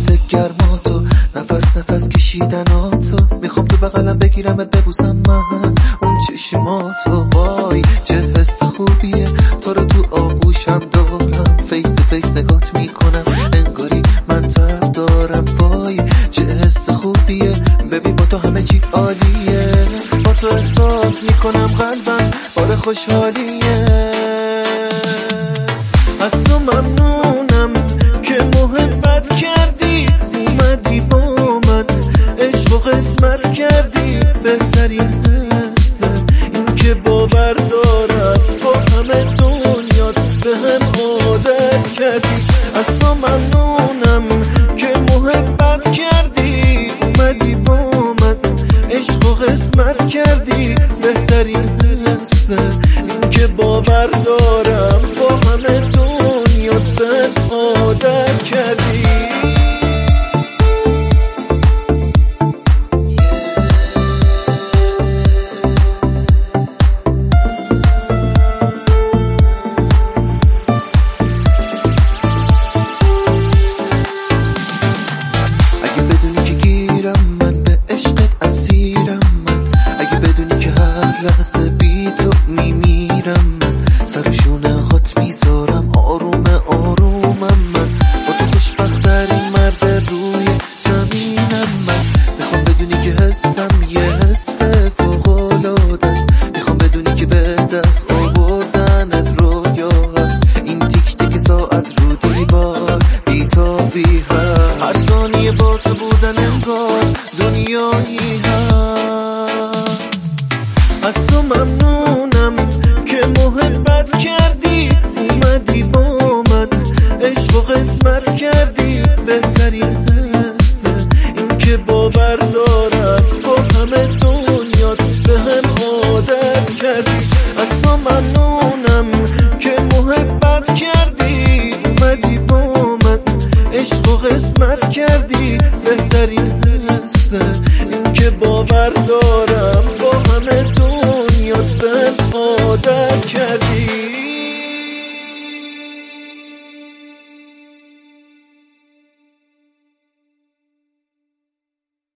گرماتو، نفس نفس کشیدناتو، میخوام تو بغلم بگیرمت ببوسم من اون چشماتو. وای چه حس خوبیه، تو رو تو آغوشم دارم، فیس تو فیس نگات میکنم انگاری من تب دارم. وای چه حس خوبیه، ببین با تو همه چی عالیه، با تو احساس میکنم قلبم بار خوشحالیه. از تو ممنونم که محبت کردی، اومدی با من عشق و قسمت کردی. بهترین حسه این که باور دارم با همه دنیات به هم عادت کردی. از تو ممنونم که محبت کردی، اومدی با من عشق و قسمت کردی. بهترین حسه این که باور دارم با همه دنیات به هم عادت کردی. لحظه بی تو میمیرم من، سر شونه هات میذارم آروم آرومم من. با تو خوشبخت‌ترین مرد روی زمینم من. میخوام بدونی که حسم یه حس فوق‌العاده است، میخوام بدونی که به دست آوردنت رویا هست. این تیک تیک ساعت رو دیوار بی‌تابی هست، هر ثانیه با تو بودن انگار دنیایی هست. از تو ممنونم که محبت کردی، اومدی با من عشق و قسمت کردی. بهترین حسه این که باور دارم با همه دنیات به هم عادت کردی. از تو ممنونم که محبت کردی، اومدی با من عشق و قسمت کردی. بهترین حسه این که باور دارم